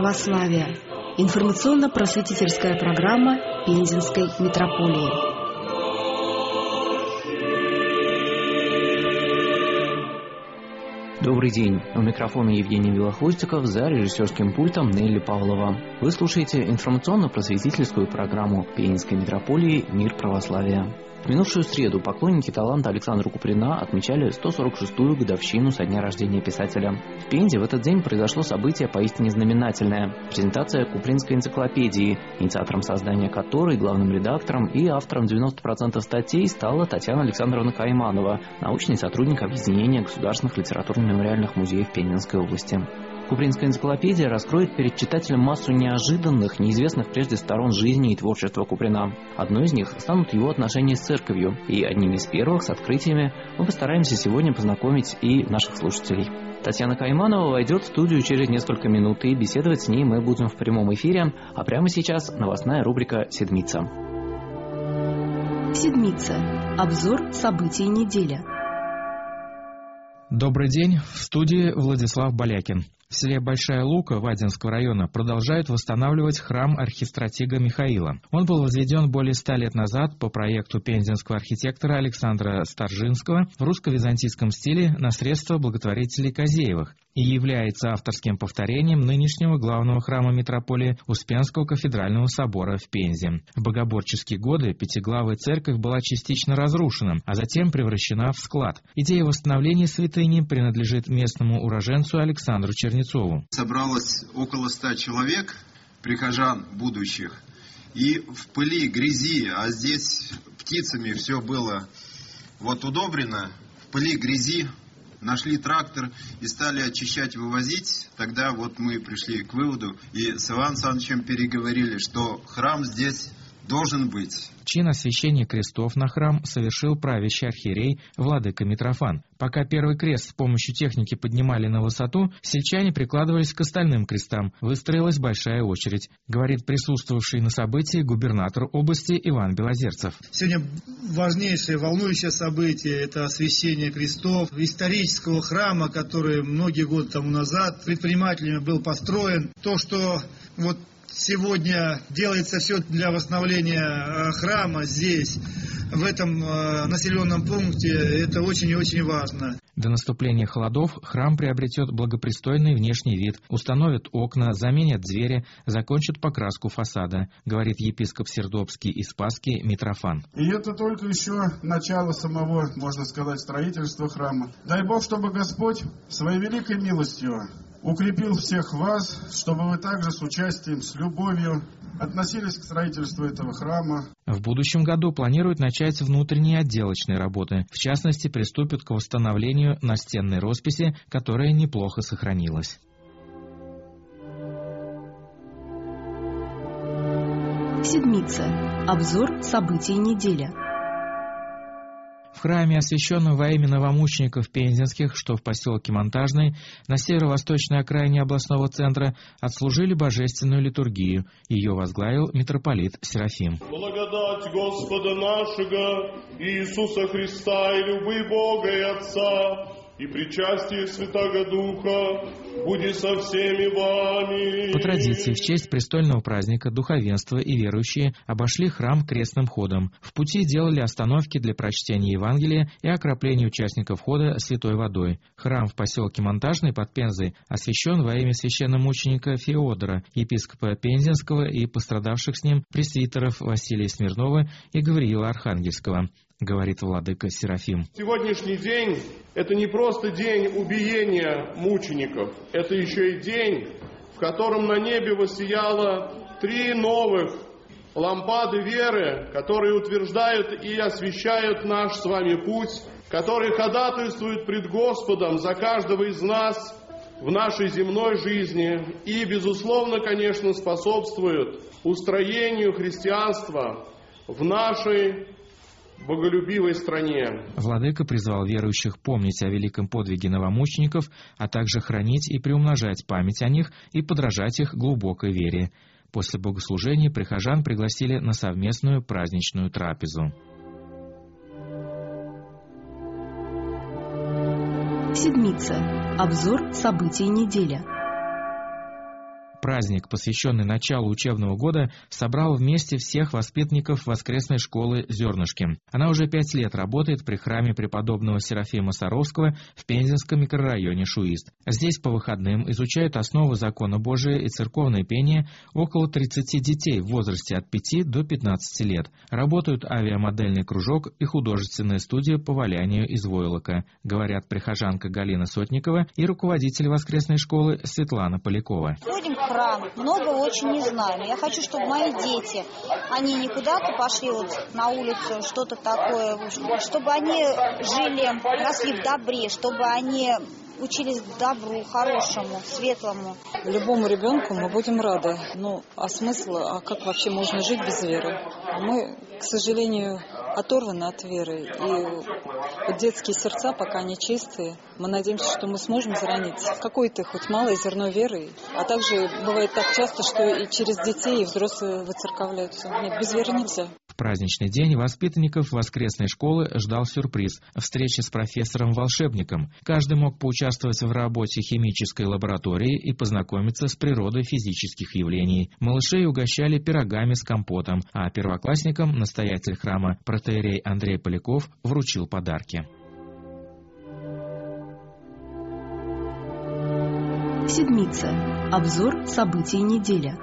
православия». Информационно-просветительская программа Пензенской митрополии. Добрый день. У микрофона Евгений Белохвостиков, за режиссерским пультом Нелли Павлова. Вы слушаете информационно-просветительскую программу Пензенской митрополии «Мир православия». В минувшую среду поклонники таланта Александра Куприна отмечали 146-ю годовщину со дня рождения писателя. В Пензе в этот день произошло событие поистине знаменательное – презентация Купринской энциклопедии, инициатором создания которой, главным редактором и автором 90% статей стала Татьяна Александровна Кайманова, научный сотрудник Объединения государственных литературно-мемориальных музеев Пензенской области. Купринская энциклопедия раскроет перед читателем массу неожиданных, неизвестных прежде сторон жизни и творчества Куприна. Одной из них станут его отношения с церковью, и одними из первых с открытиями мы постараемся сегодня познакомить и наших слушателей. Татьяна Кайманова войдет в студию через несколько минут, и беседовать с ней мы будем в прямом эфире, а прямо сейчас новостная рубрика «Седмица». Седмица. Обзор событий недели. Добрый день, в студии Владислав Балякин. В селе Большая Лука Вадинского района продолжают восстанавливать храм архистратига Михаила. Он был возведен более 100 лет назад по проекту пензенского архитектора Александра Старжинского в русско-византийском стиле на средства благотворителей Козеевых и является авторским повторением нынешнего главного храма митрополии Успенского кафедрального собора в Пензе. В богоборческие годы пятиглавая церковь была частично разрушена, а затем превращена в склад. Идея восстановления святыни принадлежит местному уроженцу Александру Чернецову. Собралось около 100 человек, прихожан будущих, и в пыли, грязи, а здесь птицами все было удобрено, в пыли, грязи, нашли трактор и стали очищать, вывозить. Тогда мы пришли к выводу и с Иваном Александровичем переговорили, что храм здесь должен быть. Чин освящения крестов на храм совершил правящий архиерей владыка Митрофан. Пока первый крест с помощью техники поднимали на высоту, сельчане прикладывались к остальным крестам. Выстроилась большая очередь, говорит присутствовавший на событии губернатор области Иван Белозерцев. Сегодня важнейшее, волнующее событие – это освящение крестов исторического храма, который многие годы тому назад предпринимателями был построен. То, что сегодня делается все для восстановления храма здесь, в этом населенном пункте, это очень и очень важно. До наступления холодов храм приобретет благопристойный внешний вид, установят окна, заменят двери, закончат покраску фасада, говорит епископ Сердобский и Спасский Митрофан. И это только еще начало самого, можно сказать, строительства храма. Дай Бог, чтобы Господь своей великой милостью укрепил всех вас, чтобы вы также с участием, с любовью относились к строительству этого храма. В будущем году планируют начать внутренние отделочные работы. В частности, приступят к восстановлению настенной росписи, которая неплохо сохранилась. Седмица. Обзор событий недели. В храме, освященном во имя новомучеников пензенских, что в поселке Монтажный, на северо-восточной окраине областного центра, отслужили божественную литургию. Ее возглавил митрополит Серафим. Благодать Господа нашего Иисуса Христа и любви Бога и Отца и причастие Святаго Духа будет со всеми вами. По традиции, в честь престольного праздника духовенство и верующие обошли храм крестным ходом. В пути делали остановки для прочтения Евангелия и окропления участников хода святой водой. Храм в поселке Монтажный под Пензой освящен во имя священномученика Феодора, епископа Пензенского и пострадавших с ним пресвитеров Василия Смирнова и Гавриила Архангельского, говорит владыка Серафим. Сегодняшний день – это не просто день убиения мучеников, это еще и день, в котором на небе воссияло 3 новых лампады веры, которые утверждают и освещают наш с вами путь, которые ходатайствуют пред Господом за каждого из нас в нашей земной жизни и, безусловно, конечно, способствуют устроению христианства в нашей боголюбивой стране. Владыка призвал верующих помнить о великом подвиге новомучеников, а также хранить и приумножать память о них и подражать их глубокой вере. После богослужения прихожан пригласили на совместную праздничную трапезу. Седмица. Обзор событий недели. Праздник, посвященный началу учебного года, собрал вместе всех воспитанников воскресной школы «Зернышки». Она уже 5 лет работает при храме преподобного Серафима Саровского в Пензенском микрорайоне Шуист. Здесь по выходным изучают основы закона Божия и церковное пение около 30 детей в возрасте от 5 до 15 лет. Работают авиамодельный кружок и художественная студия по валянию из войлока, говорят прихожанка Галина Сотникова и руководитель воскресной школы Светлана Полякова. Ходим в храм, много очень не знаем. Я хочу, чтобы мои дети, они не куда-то пошли вот на улицу, что-то такое, чтобы они жили, росли в добре, чтобы они учились добру, хорошему, светлому. Любому ребенку мы будем рады. Ну, а смысл, а как вообще можно жить без веры? Мы, к сожалению, оторваны от веры. И вот детские сердца пока не чистые. Мы надеемся, что мы сможем заронить какое-то хоть малое зерно веры. А также бывает так часто, что и через детей, и взрослые выцерковляются. Нет, без веры нельзя. В праздничный день воспитанников воскресной школы ждал сюрприз – встреча с профессором-волшебником. Каждый мог поучаствовать в работе химической лаборатории и познакомиться с природой физических явлений. Малышей угощали пирогами с компотом, а первоклассникам настоятель храма протоиерей Андрей Поляков вручил подарки. Седмица. Обзор событий недели.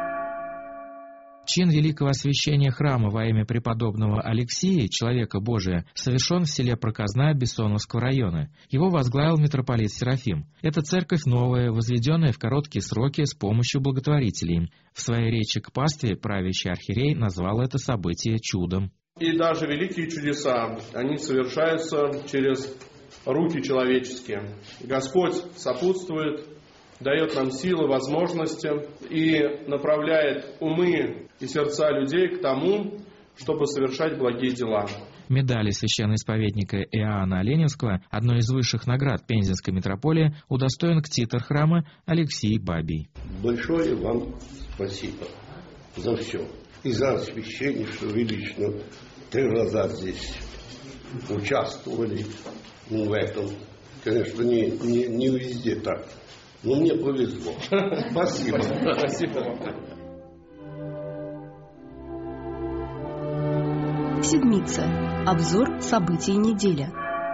Чин великого освящения храма во имя преподобного Алексия, человека Божия, совершен в селе Проказная Бессоновского района. Его возглавил митрополит Серафим. Это церковь новая, возведенная в короткие сроки с помощью благотворителей. В своей речи к пастве правящий архиерей назвал это событие чудом. И даже великие чудеса, они совершаются через руки человеческие. Господь сопутствует, дает нам силы, возможности и направляет умы и сердца людей к тому, чтобы совершать благие дела. Медали священноисповедника Иоанна Оленинского, одной из высших наград Пензенской митрополии, удостоен ктитор храма Алексей Бабий. Большое вам спасибо за все. И за освящение, что вы лично 3 раза здесь участвовали в этом. Конечно, не везде так. Но мне повезло. Спасибо. Спасибо. Седмица. Обзор событий недели.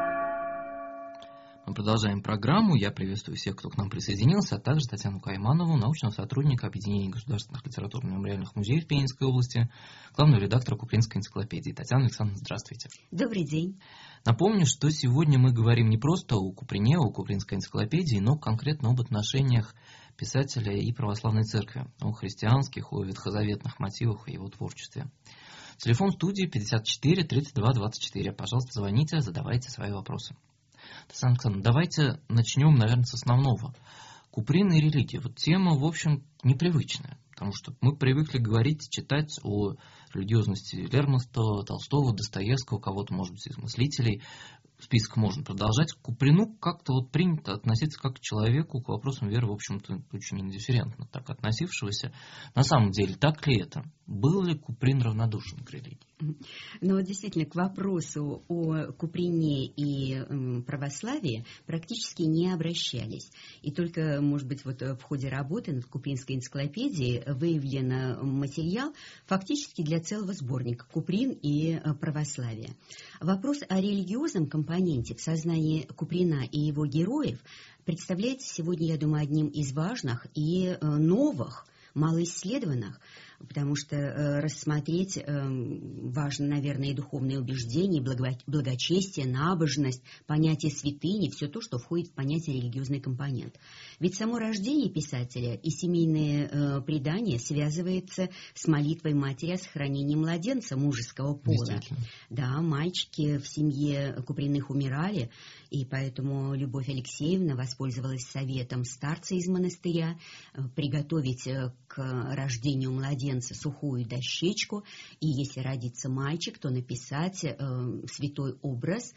Мы продолжаем программу. Я приветствую всех, кто к нам присоединился, а также Татьяну Кайманову, научного сотрудника Объединения государственных литературно-мемориальных музеев Пензенской области, главного редактора Купринской энциклопедии. Татьяна Александровна, здравствуйте. Добрый день. Напомню, что сегодня мы говорим не просто о Куприне, о Купринской энциклопедии, но конкретно об отношениях писателя и православной церкви, о христианских, о ветхозаветных мотивах и его творчестве. Телефон студии 54 32 24. Пожалуйста, звоните, задавайте свои вопросы. Татьяна Александровна, давайте начнем, наверное, с основного. Куприн и религия. Вот тема, в общем, непривычная, потому что мы привыкли говорить, читать о религиозности Лермонтова, Толстого, Достоевского, кого-то, может быть, из мыслителей. Список можно продолжать. К Куприну как-то вот принято относиться как к человеку, к вопросам веры, в общем-то, очень индифферентно так относившегося. На самом деле, так ли это? Был ли Куприн равнодушен к религии? Ну, действительно, к вопросу о Куприне и православии практически не обращались. И только, может быть, вот в ходе работы над Купринской энциклопедией выявлен материал фактически для целого сборника «Куприн и православие». Вопрос о религиозном компоненте в сознании Куприна и его героев представляется сегодня, я думаю, одним из важных и новых, малоисследованных, потому что рассмотреть важно, наверное, и духовные убеждения, благочестие, набожность, понятие святыни, все то, что входит в понятие религиозный компонент. Ведь само рождение писателя и семейное предание связывается с молитвой матери о сохранении младенца мужеского пола. Да, мальчики в семье Куприных умирали, и поэтому Любовь Алексеевна воспользовалась советом старца из монастыря приготовить к рождению младенца сухую дощечку, и если родится мальчик, то написать святой образ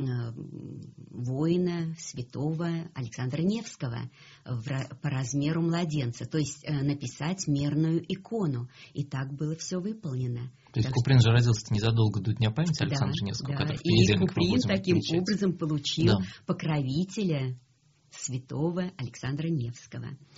воина святого Александра Невского по размеру младенца, то есть написать мерную икону. И так было все выполнено. То есть Куприн же родился незадолго до Дня памяти Александра Невского, который в понедельник. И Куприн таким образом получил покровителя святого Александра Невского.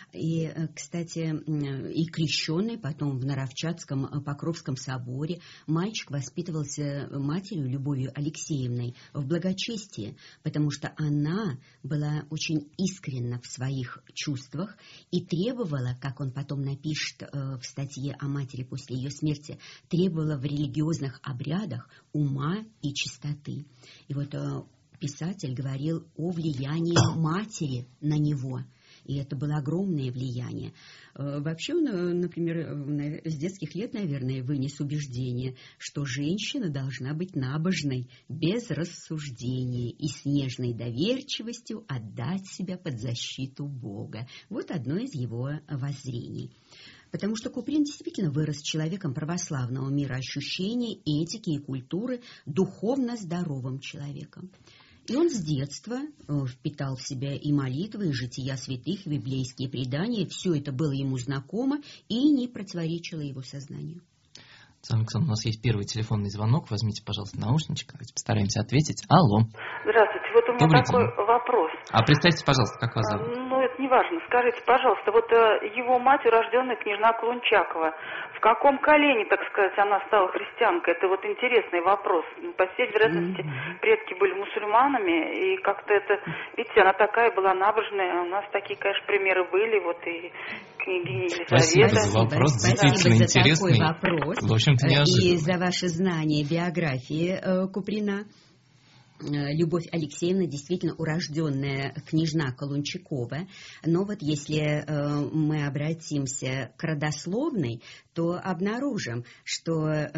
И, кстати, и крещенный потом в Наровчатском Покровском соборе мальчик воспитывался матерью Любовью Алексеевной в благочестии, потому что она была очень искренна в своих чувствах и требовала, как он потом напишет в статье о матери после ее смерти, требовала в религиозных обрядах ума и чистоты. И вот писатель говорил о влиянии матери на него. И это было огромное влияние. Вообще он, например, с детских лет, наверное, вынес убеждение, что женщина должна быть набожной, без рассуждения и с нежной доверчивостью отдать себя под защиту Бога. Вот одно из его воззрений. Потому что Куприн действительно вырос человеком православного мироощущения, этики и культуры, духовно здоровым человеком. И он с детства впитал в себя и молитвы, и жития святых, и библейские предания. Все это было ему знакомо и не противоречило его сознанию. Александр, у нас есть первый телефонный звонок. Возьмите, пожалуйста, наушничек. Давайте постараемся ответить. Алло. Здравствуйте. Вот у меня Добрый такой день. вопрос. А представьте, пожалуйста, как вас зовут? Ну, это не важно. Скажите, пожалуйста, вот его мать, урожденная княжна Колунчакова, в каком колене, так сказать, она стала христианкой? Это вот интересный вопрос. По всей вероятности, предки были мусульманами, и как-то это... Видите, она такая была набожная. У нас такие, конечно, примеры были, вот и княгиня Елизавета. Спасибо за вопрос, действительно интересный. Такой вопрос. В общем-то, неожиданно. И за ваше знание биографии Куприна. Любовь Алексеевна действительно урожденная княжна Колунчакова, но вот если мы обратимся к родословной, то обнаружим, что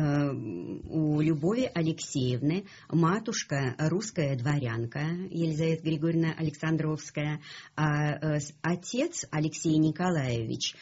у Любови Алексеевны матушка русская дворянка Елизавета Григорьевна Александровская, а отец Алексей Николаевич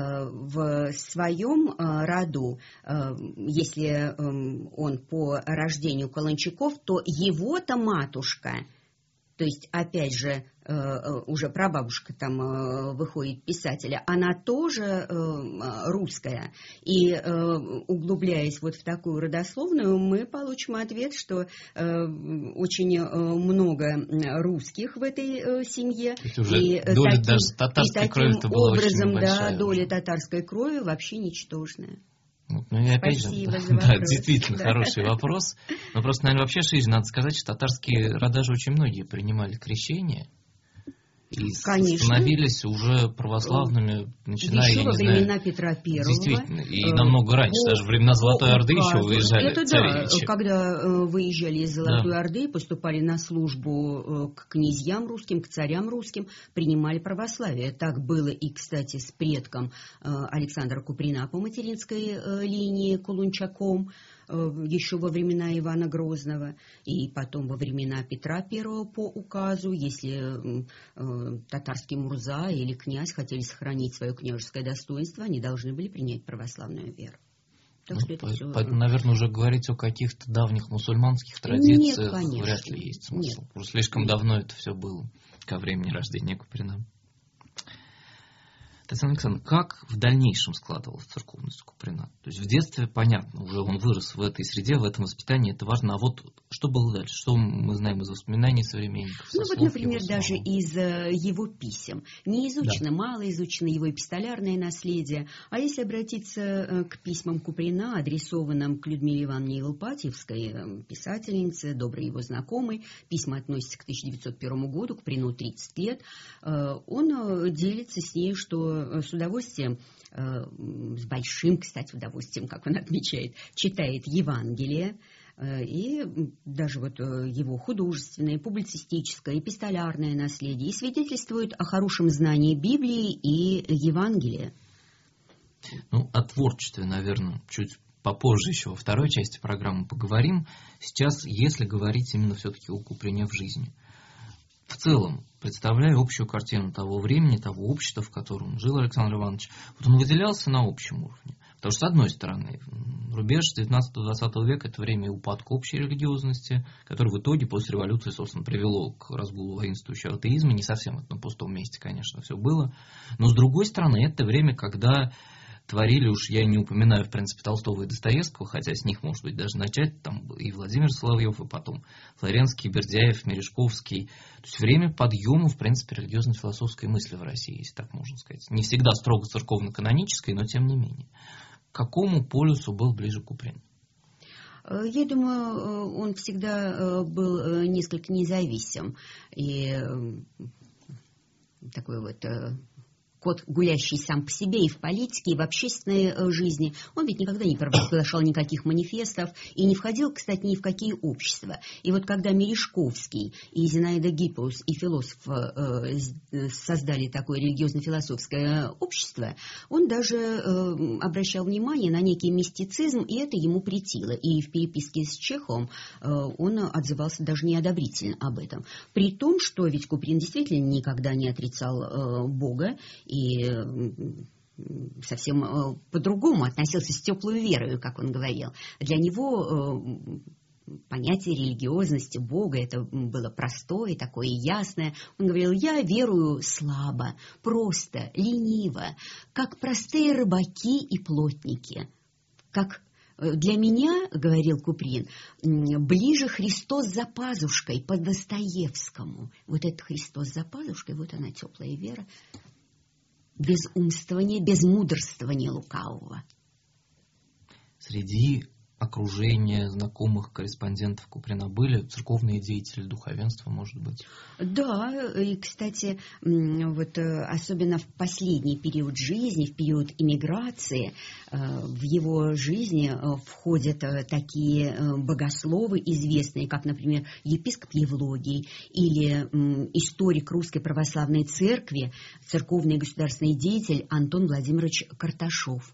в своем роду, если он по рождению Колунчаков, то его-то матушка, то есть, опять же, уже прабабушка там выходит писателя, она тоже русская. И углубляясь вот в такую родословную, мы получим ответ, что очень много русских в этой семье. И доля даже татарской крови была образом, очень большая. Да, доля татарской крови вообще ничтожная. Ну и опять Спасибо же, за да, вопрос. действительно хороший вопрос. Но просто, наверное, вообще шире надо сказать, что татарские рода же очень многие принимали крещение и становились уже православными, начиная, еще я во не времена знаю, Петра Первого. действительно, и намного раньше, даже во времена Золотой Орды еще выезжали это царевичи. Да, когда выезжали из Золотой Орды, поступали на службу к князьям русским, к царям русским, принимали православие. Так было и, кстати, с предком Александра Куприна по материнской линии Колунчаком, еще во времена Ивана Грозного, и потом во времена Петра I по указу, если татарский мурза или князь хотели сохранить свое княжеское достоинство, они должны были принять православную веру. Так что это все... Наверное, уже говорить о каких-то давних мусульманских традициях вряд ли есть смысл. Уже слишком давно это все было, ко времени рождения Куприна. Татьяна Александровна, как в дальнейшем складывалась церковность Куприна? То есть в детстве, понятно, уже он вырос в этой среде, в этом воспитании, это важно. А вот что было дальше? Что мы знаем из воспоминаний современников? Ну вот, например, даже из его писем. Не изучено, мало изучено его эпистолярное наследие. А если обратиться к письмам Куприна, адресованным к Людмиле Ивановне Елпатьевской, писательнице, доброй его знакомой, письма относятся к 1901 году, Куприну 30 лет, он делится с ней, что с удовольствием, с большим, кстати, удовольствием, как он отмечает, читает Евангелие, и даже вот его художественное, публицистическое, эпистолярное наследие, и свидетельствует о хорошем знании Библии и Евангелия. Ну, о творчестве, наверное, чуть попозже еще во второй части программы поговорим. Сейчас, если говорить именно все-таки о Куприне в жизни. В целом, представляя общую картину того времени, того общества, в котором жил Александр Иванович, вот он выделялся на общем уровне. Потому что, с одной стороны, рубеж 19-20 века – это время упадка общей религиозности, которое в итоге после революции, собственно, привело к разгулу воинствующего атеизма. Не совсем это на пустом месте, конечно, все было. Но, с другой стороны, это время, когда творили, уж я не упоминаю, в принципе, Толстого и Достоевского, хотя с них, может быть, даже начать, там и Владимир Соловьев, и потом Флоренский, Бердяев, Мережковский. То есть время подъема, в принципе, религиозно-философской мысли в России, если так можно сказать. Не всегда строго церковно-канонической, но тем не менее. К какому полюсу был ближе Куприн? Я думаю, он всегда был несколько независим. И такой вот кот, гулящий сам по себе и в политике, и в общественной жизни. Он ведь никогда не провозглашал никаких манифестов и не входил, кстати, ни в какие общества. И вот когда Мережковский и Зинаида Гиппиус и философ создали такое религиозно-философское общество, он даже обращал внимание на некий мистицизм, и это ему претило. И в переписке с Чеховым он отзывался даже неодобрительно об этом. При том, что ведь Куприн действительно никогда не отрицал Бога, и совсем по-другому относился с теплой верой, как он говорил. Для него понятие религиозности Бога это было простое, такое ясное. Он говорил: я верую слабо, просто, лениво, как простые рыбаки и плотники. Как для меня, говорил Куприн, ближе Христос за пазушкой по Достоевскому. Вот этот Христос за пазушкой, вот она, теплая вера. Без умствования, без мудрствования лукавого. Среди окружения знакомых корреспондентов Куприна были церковные деятели, духовенства, может быть? Да, и, кстати, вот особенно в последний период жизни, в период эмиграции, в его жизни входят такие богословы известные, как, например, епископ Евлогий или историк Русской Православной Церкви, церковный и государственный деятель Антон Владимирович Карташов.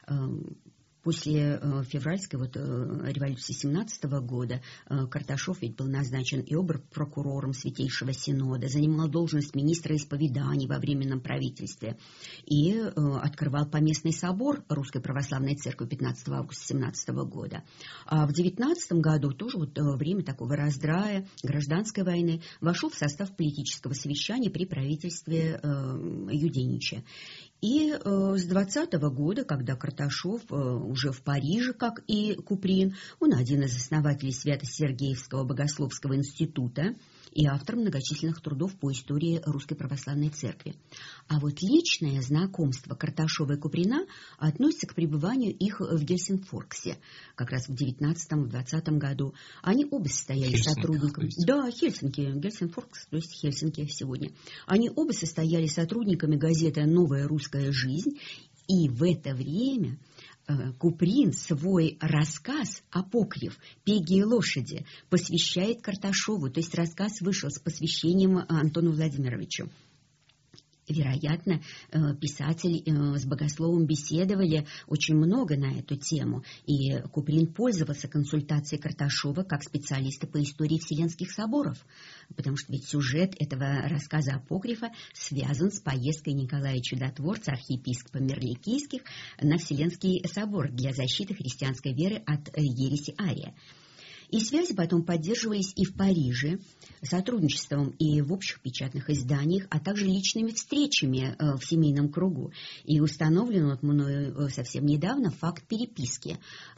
После февральской революции 17 года Карташов ведь был назначен и обер-прокурором Святейшего Синода, занимал должность министра исповеданий во Временном правительстве и открывал поместный собор Русской Православной Церкви 15 августа 17 года. А в 19 году, тоже время такого раздрая, гражданской войны, вошел в состав политического совещания при правительстве Юденича. И с 20 года, когда Карташов уже в Париже, как и Куприн, он один из основателей Свято-Сергиевского богословского института и автор многочисленных трудов по истории Русской Православной Церкви. А вот личное знакомство Карташова и Куприна относится к пребыванию их в Гельсинфорксе, как раз в 19-20 году. Они оба состояли сотрудниками... Да, Хельсинки, Гельсинфоркс, то есть Хельсинки сегодня. Они оба состояли сотрудниками газеты «Новая русская жизнь», и в это время Куприн свой рассказ «Апокриф. Пеги и лошади» посвящает Карташову, то есть рассказ вышел с посвящением Антону Владимировичу. Вероятно, писатель с богословом беседовали очень много на эту тему, и Куприн пользовался консультацией Карташова как специалиста по истории Вселенских соборов, потому что ведь сюжет этого рассказа апокрифа связан с поездкой Николая Чудотворца, архиепископа Мерликийских, на Вселенский собор для защиты христианской веры от ереси Ария. И связи потом поддерживались и в Париже, сотрудничеством и в общих печатных изданиях, а также личными встречами в семейном кругу. И установлен мною совсем недавно факт переписки.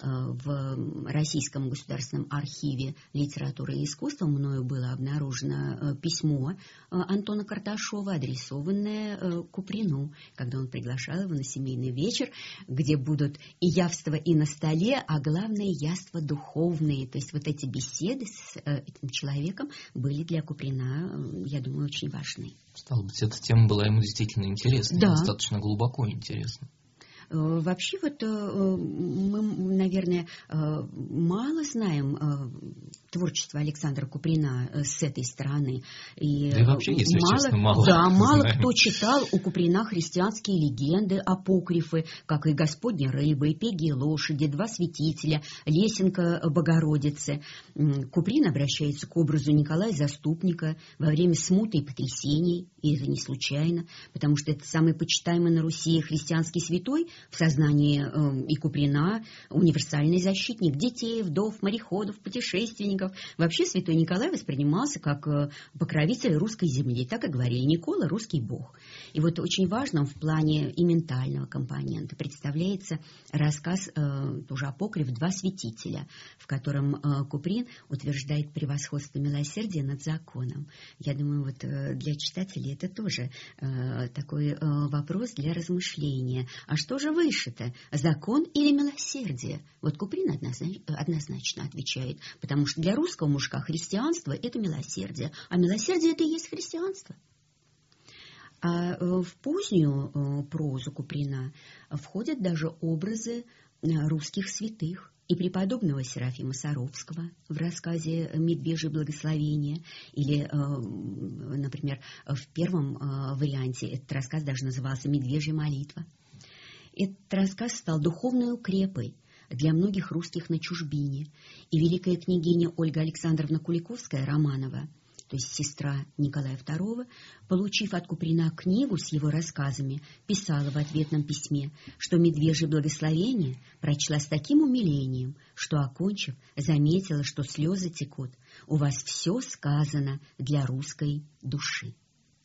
В Российском государственном архиве литературы и искусства мною было обнаружено письмо Антона Карташова, адресованное Куприну, когда он приглашал его на семейный вечер, где будут и явства и на столе, а главное яства духовные. То есть вот эти беседы с этим человеком были для Куприна, я думаю, очень важны. Стало быть, эта тема была ему действительно интересна, да. Достаточно глубоко интересна. Вообще мы, наверное, мало знаем творчество Александра Куприна с этой стороны. И вообще, если честно, мало кто читал у Куприна христианские легенды, апокрифы, как и «Господня рыба», и «Пеги и лошади», «Два святителя», «Лесенка Богородицы». Куприн обращается к образу Николая Заступника во время смуты и потрясений, и это не случайно, потому что это самый почитаемый на Руси христианский святой в сознании и Куприна, универсальный защитник детей, вдов, мореходов, путешественников, праздников. Вообще святой Николай воспринимался как покровитель русской земли. Так и говорили: Никола – русский бог. И вот очень важным в плане и ментального компонента представляется рассказ, тоже апокриф «Два святителя», в котором Куприн утверждает превосходство милосердия над законом. Я думаю, вот для читателей это тоже такой вопрос для размышления. А что же выше-то? Закон или милосердие? Вот Куприн однозначно отвечает, потому что для русского мужика христианство – это милосердие, а милосердие – это и есть христианство. А в позднюю прозу Куприна входят даже образы русских святых и преподобного Серафима Саровского в рассказе «Медвежье благословение», или, например, в первом варианте этот рассказ даже назывался «Медвежья молитва». Этот рассказ стал духовной укрепой для многих русских на чужбине, и великая княгиня Ольга Александровна Куликовская-Романова, то есть сестра Николая II, получив от Куприна книгу с его рассказами, писала в ответном письме, что «Медвежье благословение» прочла с таким умилением, что, окончив, заметила, что слезы текут. У вас все сказано для русской души.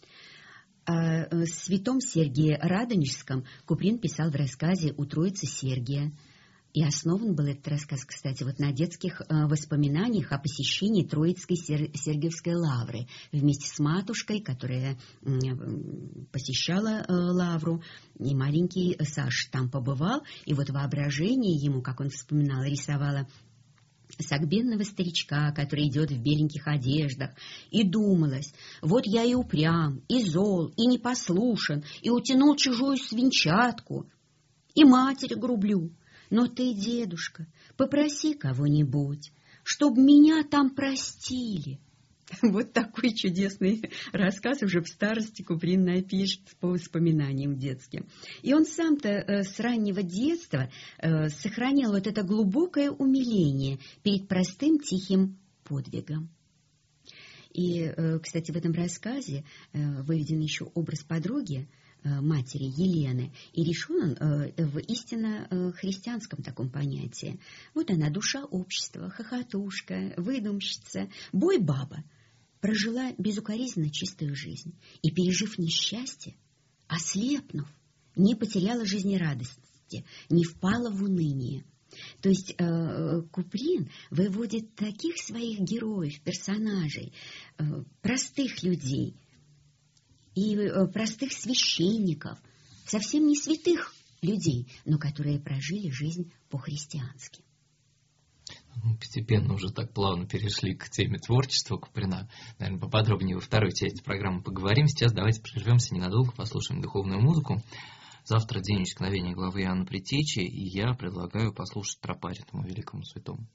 О святом Сергии Радонежском Куприн писал в рассказе «У Троицы Сергия». И основан был этот рассказ, кстати, вот на детских воспоминаниях о посещении Троицкой Сергиевской лавры вместе с матушкой, которая посещала лавру. И маленький Саша там побывал, и вот воображение ему, как он вспоминал, рисовало согбенного старичка, который идет в беленьких одеждах, и думалось: вот я и упрям, и зол, и непослушен, и утянул чужую свинчатку, и матери грублю. Но ты, дедушка, попроси кого-нибудь, чтоб меня там простили. Вот такой чудесный рассказ уже в старости Куприн напишет по воспоминаниям детским. И он сам-то с раннего детства сохранял вот это глубокое умиление перед простым тихим подвигом. И, кстати, в этом рассказе выведен еще образ подруги, матери Елены, и решен он в истинно христианском таком понятии. Вот она, душа общества, хохотушка, выдумщица, бой-баба, прожила безукоризненно чистую жизнь и, пережив несчастье, ослепнув, не потеряла жизнерадости, не впала в уныние. То есть Куприн выводит таких своих героев, персонажей, простых людей и простых священников, совсем не святых людей, но которые прожили жизнь по-христиански. Постепенно уже так плавно перешли к теме творчества Куприна. Наверное, поподробнее во второй части программы поговорим. Сейчас давайте прервемся ненадолго, послушаем духовную музыку. Завтра день исчезновения главы Иоанна Предтечи, и я предлагаю послушать тропарь этому великому святому.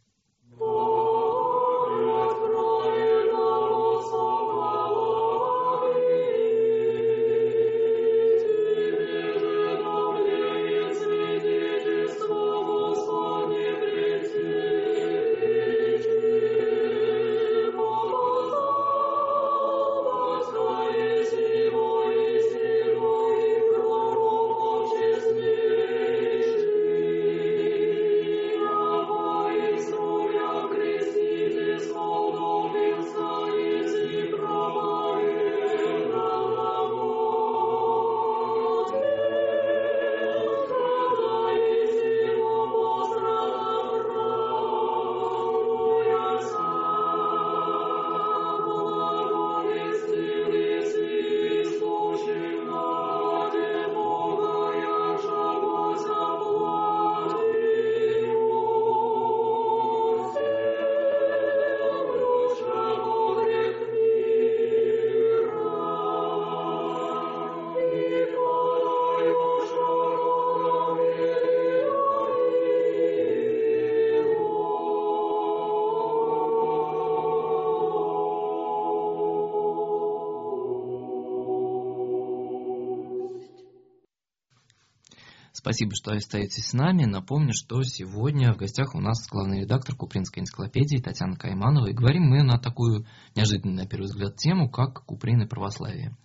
Спасибо, что остаетесь с нами. Напомню, что сегодня в гостях у нас главный редактор Купринской энциклопедии Татьяна Кайманова. И говорим мы на такую неожиданную, на первый взгляд, тему, как Куприн и православие.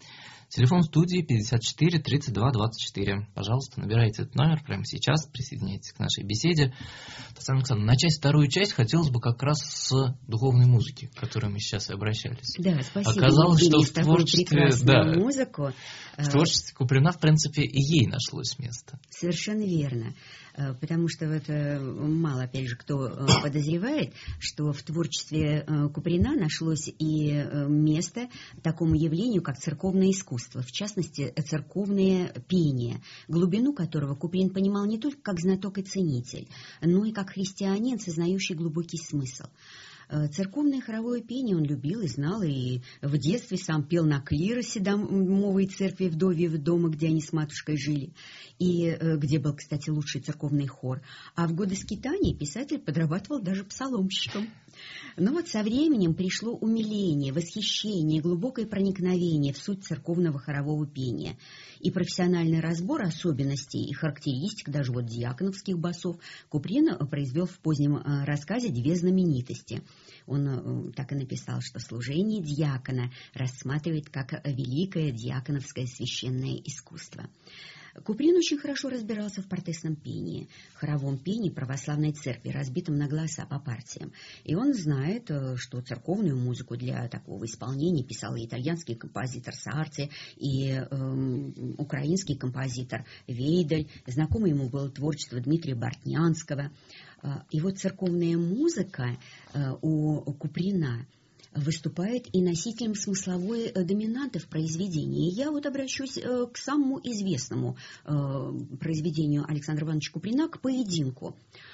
Телефон студии 54 32 24. Пожалуйста, набирайте этот номер прямо сейчас, присоединяйтесь к нашей беседе. Татьяна Александровна, начать вторую часть хотелось бы как раз с духовной музыки, к которой мы сейчас и обращались. Да, спасибо. Оказалось, что в творчестве, музыку. В творчестве Куприна, в принципе, и ей нашлось место. Совершенно верно. Потому что мало, опять же, кто подозревает, что в творчестве Куприна нашлось и место такому явлению, как церковное искусство, в частности, церковное пение, глубину которого Куприн понимал не только как знаток и ценитель, но и как христианин, сознающий глубокий смысл. Церковное хоровое пение он любил и знал, и в детстве сам пел на клиросе домовой церкви вдовьего дома, где они с матушкой жили, и где был, кстати, лучший церковный хор. А в годы скитаний писатель подрабатывал даже псаломщиком. Но вот со временем пришло умиление, восхищение, глубокое проникновение в суть церковного хорового пения. И профессиональный разбор особенностей и характеристик даже диаконовских басов Куприн произвел в позднем рассказе «Две знаменитости». Он так и написал, что служение диакона рассматривает как великое диаконовское священное искусство. Куприн очень хорошо разбирался в партесном пении, хоровом пении православной церкви, разбитом на голоса по партиям. И он знает, что церковную музыку для такого исполнения писал и итальянский композитор Сарти, и украинский композитор Вейдель. Знакомо ему было творчество Дмитрия Бортнянского. И церковная музыка у Куприна выступает и носителем смысловой доминанты в произведении. И я обращусь к самому известному произведению Александра Ивановича Куприна, к «Поединку».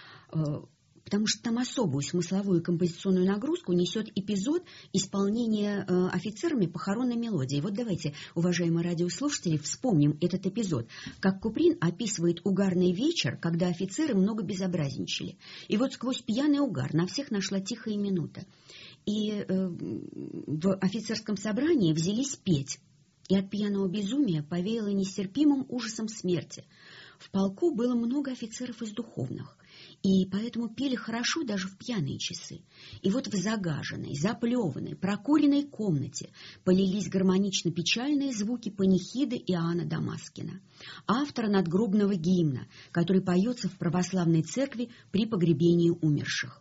Потому что там особую смысловую и композиционную нагрузку несет эпизод исполнения офицерами похоронной мелодии. Давайте, уважаемые радиослушатели, вспомним этот эпизод. Как Куприн описывает угарный вечер, когда офицеры много безобразничали. И сквозь пьяный угар на всех нашла тихая минута. И в офицерском собрании взялись петь. И от пьяного безумия повеяло нестерпимым ужасом смерти. В полку было много офицеров из духовных, и поэтому пели хорошо даже в пьяные часы. И в загаженной, заплеванной, прокуренной комнате полились гармонично печальные звуки панихиды Иоанна Дамаскина, автора надгробного гимна, который поется в православной церкви при погребении умерших.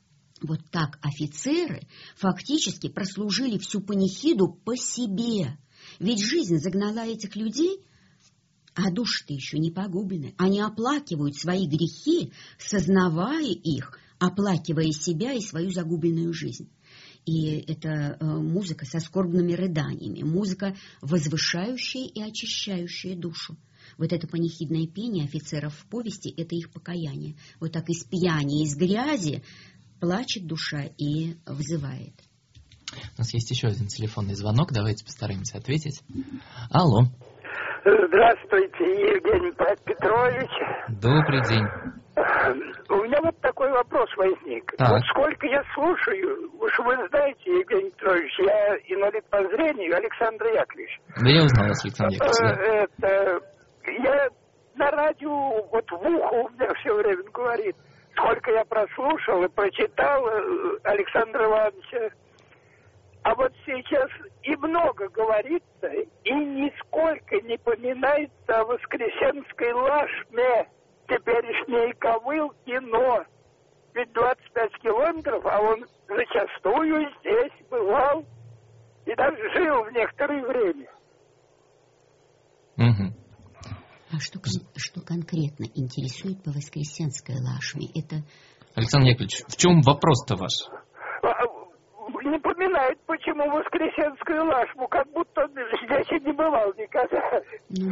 Так офицеры фактически прослужили всю панихиду по себе. Ведь жизнь загнала этих людей, а души-то еще не погублены. Они оплакивают свои грехи, сознавая их, оплакивая себя и свою загубленную жизнь. И это музыка со скорбными рыданиями, музыка, возвышающая и очищающая душу. Это панихидное пение офицеров в повести – это их покаяние. Так из пьяни, из грязи плачет душа и взывает. У нас есть еще один телефонный звонок. Давайте постараемся ответить. Алло. Здравствуйте, Евгений Петрович. Добрый день. У меня такой вопрос возник. Так. Сколько я слушаю, уж вы знаете, Евгений Петрович, я инвалид по зрению, Александр Яковлевич. Да, я узнал вас, Александр Яковлевич. Я на радио, в ухо у меня все время говорит, сколько я прослушал и прочитал Александра Ивановича. А сейчас и много говорится, и нисколько не поминается о Воскресенской лашме, теперешней ковылке, но ведь 25 километров, а он зачастую здесь бывал и даже жил в некоторое время. Угу. А что конкретно интересует по Воскресенской лашме? Это... Александр Яковлевич, в чем вопрос-то ваш? Не поминает, почему Воскресенскую лашму, как будто здесь и не бывал никогда.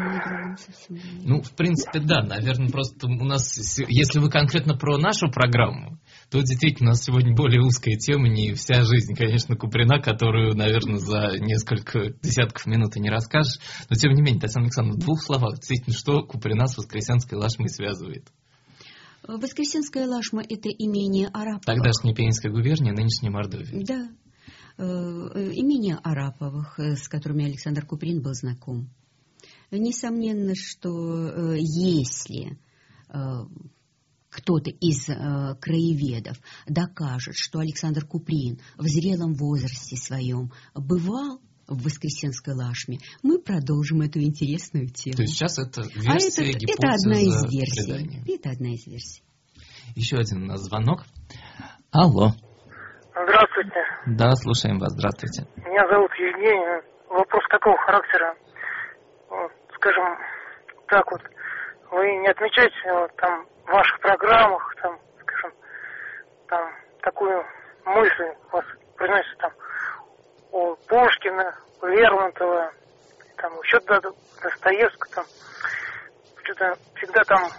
В принципе, да, наверное, просто у нас, если вы конкретно про нашу программу, то действительно у нас сегодня более узкая тема, не вся жизнь, конечно, Куприна, которую, наверное, за несколько десятков минут и не расскажешь. Но, тем не менее, Татьяна Александровна, в двух словах, действительно, что Куприна с Воскресенской лашмой связывает? Воскресенская лашма – это имение Араповых. Тогдашняя Пензенская губерния, нынешняя Мордовия. Да, имение Араповых, с которыми Александр Куприн был знаком. Несомненно, что если кто-то из краеведов докажет, что Александр Куприн в зрелом возрасте своем бывал в Воскресенской Лашме, мы продолжим эту интересную тему. То есть сейчас это версия, гипотеза, это одна из версий. предания. Это одна из версий. Еще один у нас звонок. Алло. Здравствуйте. Да, слушаем вас. Здравствуйте. Меня зовут Евгений. Вопрос такого характера. Скажем так вот, вы не отмечаете там в ваших программах, там, скажем, там такую мысль у вас произносится там о Пушкина, Лермонтова, там еще Достоевского, там что-то всегда там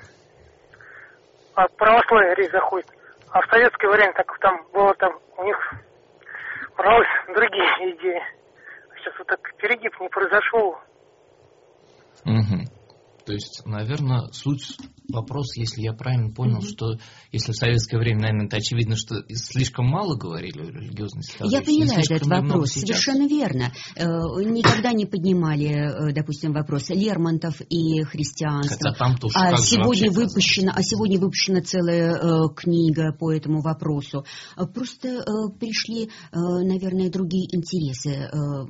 о православии речь заходит. А в советский вариант так там было там у них брались другие идеи. Сейчас вот так перегиб не произошел. Угу. То есть, наверное, суть вопроса, если я правильно понял, что если в советское время, наверное, это очевидно, что слишком мало говорили о религиозности. Я поняла этот вопрос, совершенно верно. Никогда не поднимали, допустим, вопрос Лермонтов и христианство. Сегодня выпущена целая книга по этому вопросу. Просто пришли, наверное, другие интересы.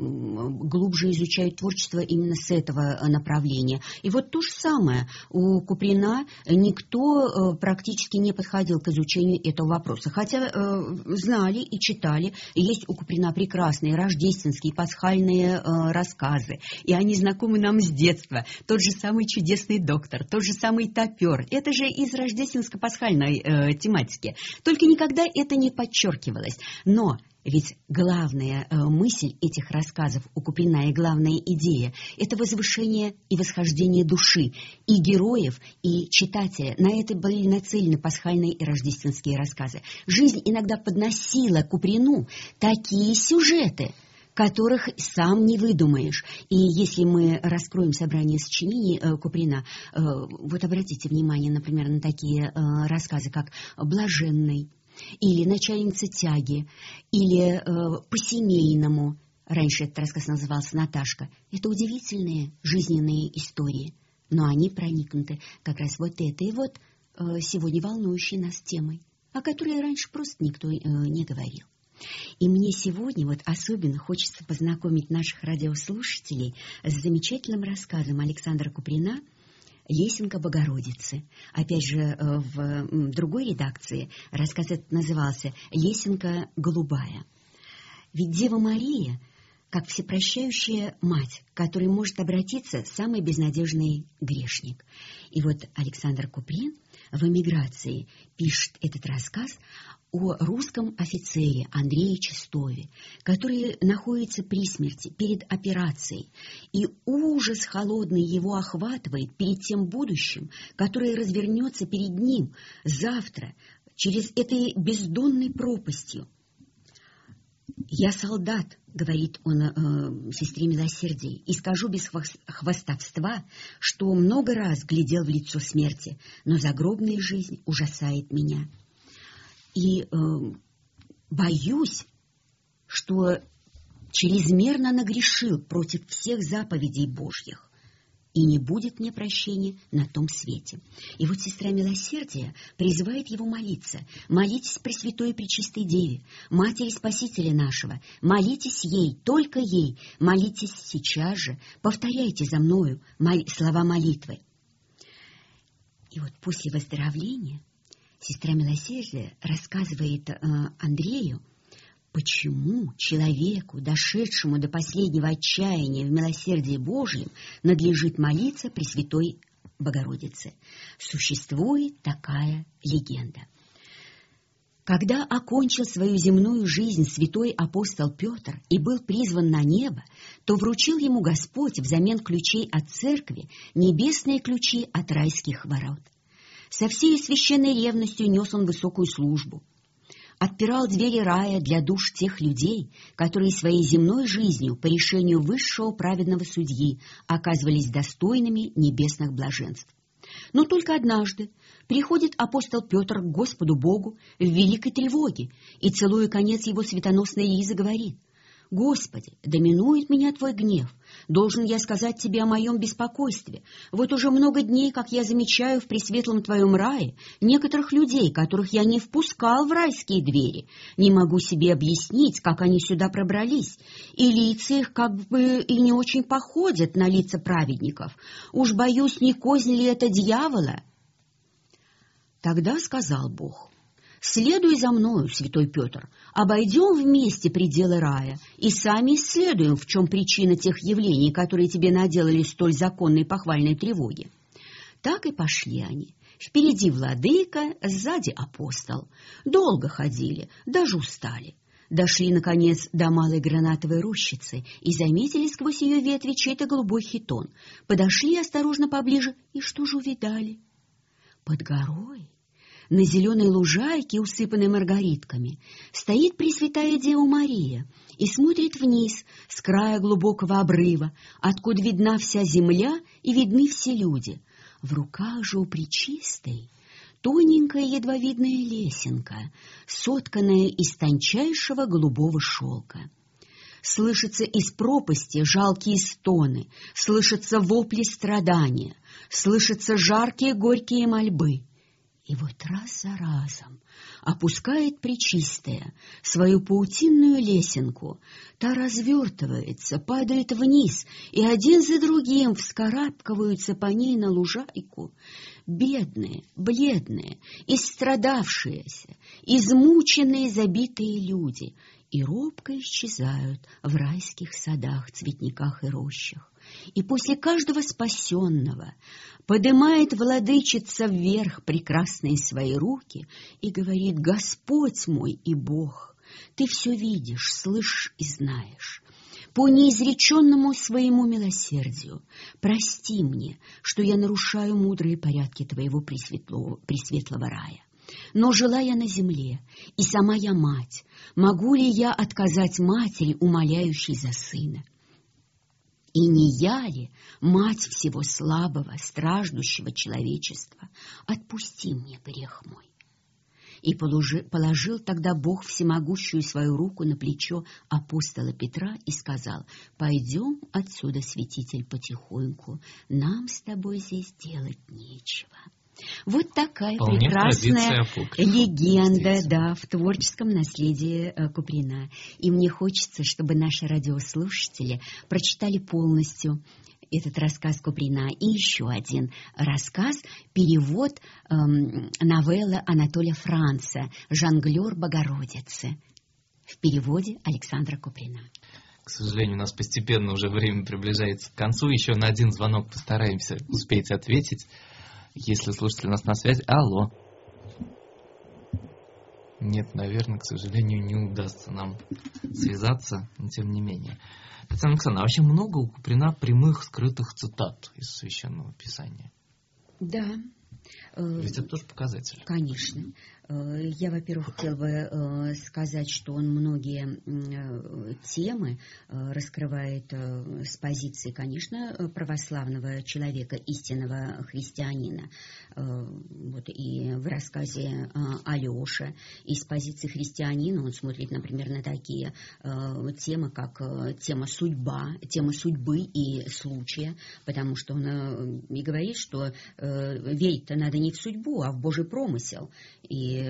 Глубже изучают творчество именно с этого направления. И вот то же самое у Куприна. Никто практически не подходил к изучению этого вопроса. Хотя знали и читали. И есть у Куприна прекрасные рождественские, пасхальные рассказы. И они знакомы нам с детства. Тот же самый чудесный доктор, тот же самый топер. Это же из рождественско-пасхальной тематики. Только никогда это не подчеркивалось. Но ведь главная мысль этих рассказов у Куприна и главная идея – это возвышение и восхождение души и героев, и читателя. На это были нацелены пасхальные и рождественские рассказы. Жизнь иногда подносила Куприну такие сюжеты, которых сам не выдумаешь. И если мы раскроем собрание сочинений Куприна, вот обратите внимание, например, на такие рассказы, как «Блаженный», или «Начальница тяги», или «По-семейному». Раньше этот рассказ назывался «Наташка». Это удивительные жизненные истории, но они проникнуты как раз вот этой вот сегодня волнующей нас темой, о которой раньше просто никто не говорил. И мне сегодня вот особенно хочется познакомить наших радиослушателей с замечательным рассказом Александра Куприна «Лесенка Богородицы». Опять же, в другой редакции рассказ этот назывался «Лесенка голубая». Ведь Дева Мария, как всепрощающая мать, к которой может обратиться самый безнадежный грешник. И вот Александр Куприн в эмиграции пишет этот рассказ о русском офицере Андрее Чистове, который находится при смерти, перед операцией, и ужас холодный его охватывает перед тем будущим, которое развернется перед ним завтра, через этой бездонной пропастью. «Я солдат», — говорит он сестре Милосердия, «и скажу без хвастовства, что много раз глядел в лицо смерти, но загробная жизнь ужасает меня. И боюсь, что чрезмерно нагрешил против всех заповедей Божьих, и не будет мне прощения на том свете». И вот сестра Милосердия призывает его молиться. «Молитесь Пресвятой и Пречистой Деве, Матери Спасителя нашего, молитесь ей, только ей, молитесь сейчас же, повторяйте за мною слова молитвы». И вот после выздоровления сестра Милосердия рассказывает Андрею, почему человеку, дошедшему до последнего отчаяния в милосердии Божьем, надлежит молиться Пресвятой Богородице. Существует такая легенда. Когда окончил свою земную жизнь святой апостол Петр и был призван на небо, то вручил ему Господь взамен ключей от церкви небесные ключи от райских ворот. Со всей священной ревностью нес он высокую службу. Отпирал двери рая для душ тех людей, которые своей земной жизнью по решению высшего праведного судьи оказывались достойными небесных блаженств. Но только однажды приходит апостол Петр к Господу Богу в великой тревоге и, целуя конец его светоносной ризы, говорит: Господи, доминует меня Твой гнев. Должен я сказать Тебе о моем беспокойстве. Вот уже много дней, как я замечаю в пресветлом Твоем рае некоторых людей, которых я не впускал в райские двери. Не могу себе объяснить, как они сюда пробрались, и лица их как бы и не очень походят на лица праведников. Уж боюсь, не кознь ли это дьявола? Тогда сказал Бог: «Следуй за мною, святой Петр, обойдем вместе пределы рая и сами исследуем, в чем причина тех явлений, которые тебе наделали столь законной и похвальной тревоги». Так и пошли они. Впереди владыка, сзади апостол. Долго ходили, даже устали. Дошли, наконец, до малой гранатовой рощицы и заметили сквозь ее ветви чей-то голубой хитон. Подошли осторожно поближе, и что же увидали? Под горой, на зеленой лужайке, усыпанной маргаритками, стоит Пресвятая Дева Мария и смотрит вниз с края глубокого обрыва, откуда видна вся земля и видны все люди. В руках же у Пречистой тоненькая едва видная лесенка, сотканная из тончайшего голубого шелка. Слышатся из пропасти жалкие стоны, слышатся вопли страдания, слышатся жаркие горькие мольбы. И вот раз за разом опускает Пречистая свою паутинную лесенку, та развертывается, падает вниз, и один за другим вскарабкиваются по ней на лужайку бедные, бледные, истрадавшиеся, измученные, забитые люди, и робко исчезают в райских садах, цветниках и рощах. И после каждого спасенного подымает владычица вверх прекрасные свои руки и говорит: «Господь мой и Бог, Ты все видишь, слышишь и знаешь. По неизреченному своему милосердию прости мне, что я нарушаю мудрые порядки Твоего пресветлого рая. Но жила я на земле, и сама я мать. Могу ли я отказать матери, умоляющей за сына? И не я ли, мать всего слабого, страждущего человечества? Отпусти мне грех мой». И положил тогда Бог всемогущую свою руку на плечо апостола Петра и сказал: «Пойдем отсюда, святитель, потихоньку, нам с тобой здесь делать нечего». Вот такая вполне прекрасная легенда, да, в творческом наследии Куприна. И мне хочется, чтобы наши радиослушатели прочитали полностью этот рассказ Куприна. И еще один рассказ, перевод новеллы Анатолия Франца «Жонглер Богородицы» в переводе Александра Куприна. К сожалению, у нас постепенно уже время приближается к концу. Еще на один звонок постараемся успеть ответить. Если слушатель у нас на связи. Алло. Нет, наверное, к сожалению, не удастся нам связаться, но тем не менее. Татьяна Александровна, а вообще много у Куприна прямых скрытых цитат из Священного Писания? Да. Ведь это тоже показатель. Конечно. Я, во-первых, хотела бы сказать, что он многие темы раскрывает с позиции, конечно, православного человека, истинного христианина. Вот и в рассказе Алёша, и с позиции христианина он смотрит, например, на такие темы, как тема судьбы и случая, потому что он и говорит, что верить-то надо не в судьбу, а в Божий промысел. И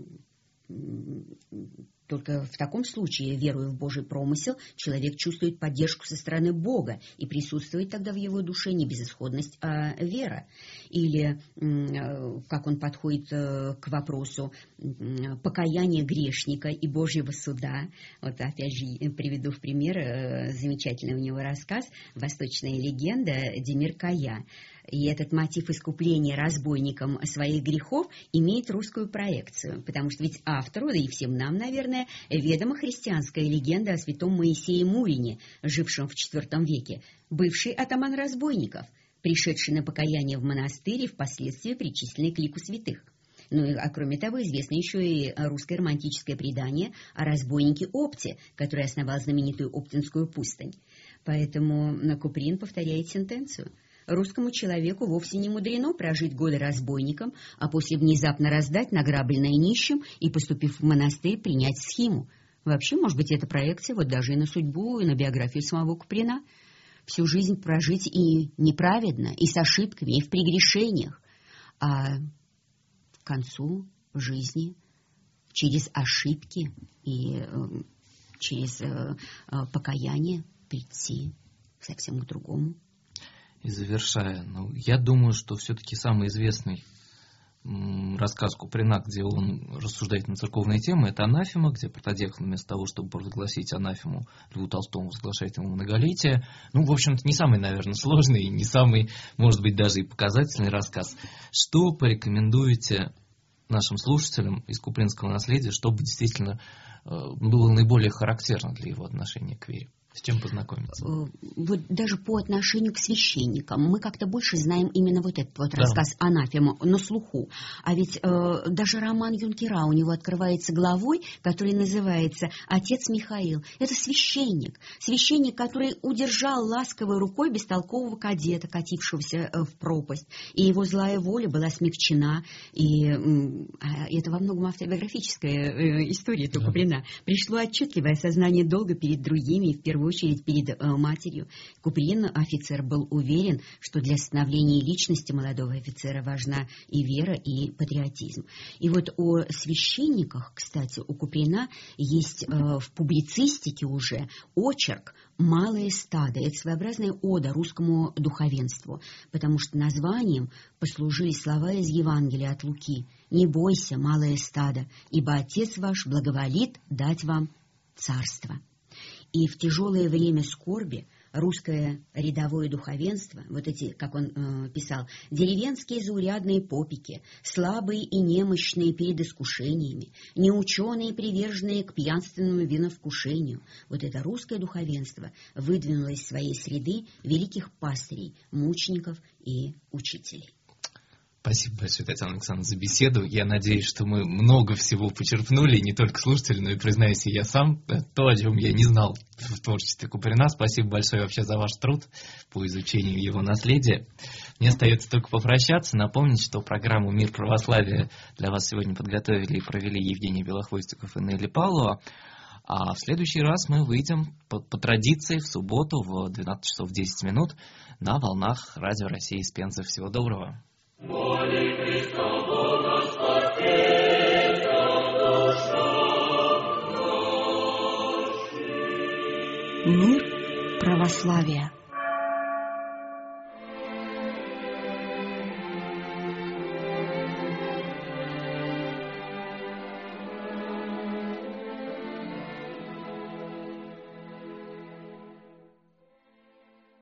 только в таком случае, веруя в Божий промысел, человек чувствует поддержку со стороны Бога, и присутствует тогда в его душе не безысходность, а вера. Или как он подходит к вопросу покаяния грешника и Божьего суда. Вот опять же приведу в пример замечательный у него рассказ «Восточная легенда» Демир Кая. И этот мотив искупления разбойникам своих грехов имеет русскую проекцию, потому что ведь автору, да и всем нам, наверное, ведома христианская легенда о святом Моисее Мурине, жившем в IV веке, бывший атаман разбойников, пришедший на покаяние в монастырь и впоследствии причисленный к лику святых. Ну, а кроме того, известно еще и русское романтическое предание о разбойнике Опте, который основал знаменитую Оптинскую пустынь. Поэтому Куприн повторяет сентенцию. Русскому человеку вовсе не мудрено прожить годы разбойником, а после внезапно раздать награбленное нищим и, поступив в монастырь, принять схиму. Вообще, может быть, это проекция вот даже и на судьбу, и на биографию самого Куприна. Всю жизнь прожить и неправедно, и с ошибками, и в прегрешениях, а к концу жизни через ошибки и через покаяние прийти совсем к другому. И завершая, я думаю, что все-таки самый известный рассказ Куприна, где он рассуждает на церковные темы, это «Анафема», где Протодиакон вместо того, чтобы провозгласить анафему Льву Толстому, возглашает ему многолетие. В общем-то, не самый, наверное, сложный, не самый, может быть, даже и показательный рассказ. Что порекомендуете нашим слушателям из купринского наследия, чтобы действительно было наиболее характерно для его отношения к вере? С чем познакомиться? Вот даже по отношению к священникам мы как-то больше знаем именно вот этот вот рассказ «Анафема» на слуху. А ведь даже роман Юнкера у него открывается главой, который называется «Отец Михаил». Это священник. Священник, который удержал ласковой рукой бестолкового кадета, катившегося в пропасть. И его злая воля была смягчена. И это во многом автобиографическая история Куприна. Пришло отчетливое осознание долга перед другими и в первую очередь перед матерью. Куприн, офицер, был уверен, что для становления личности молодого офицера важна и вера, и патриотизм. И вот о священниках, кстати, у Куприна есть в публицистике уже очерк «Малое стадо». Это своеобразная ода русскому духовенству, потому что названием послужили слова из Евангелия от Луки: «Не бойся, малое стадо, ибо Отец ваш благоволит дать вам царство». И в тяжелое время скорби русское рядовое духовенство, вот эти, как он писал, деревенские заурядные попики, слабые и немощные перед искушениями, неученые, приверженные к пьянственному виновкушению, вот это русское духовенство выдвинуло из своей среды великих пастырей, мучеников и учителей. Спасибо большое, Татьяна Александровна, за беседу. Я надеюсь, что мы много всего почерпнули, не только слушатели, но и, признаюсь, и я сам, то, о чем я не знал в творчестве Куприна. Спасибо большое вообще за ваш труд по изучению его наследия. Мне остается только попрощаться, напомнить, что программу «Мир православия» для вас сегодня подготовили и провели Евгений Белохвостиков и Нелли Павлова. А в следующий раз мы выйдем по традиции в субботу в 12 часов 10 минут на волнах Радио России из Пензы. Всего доброго. Мир православия.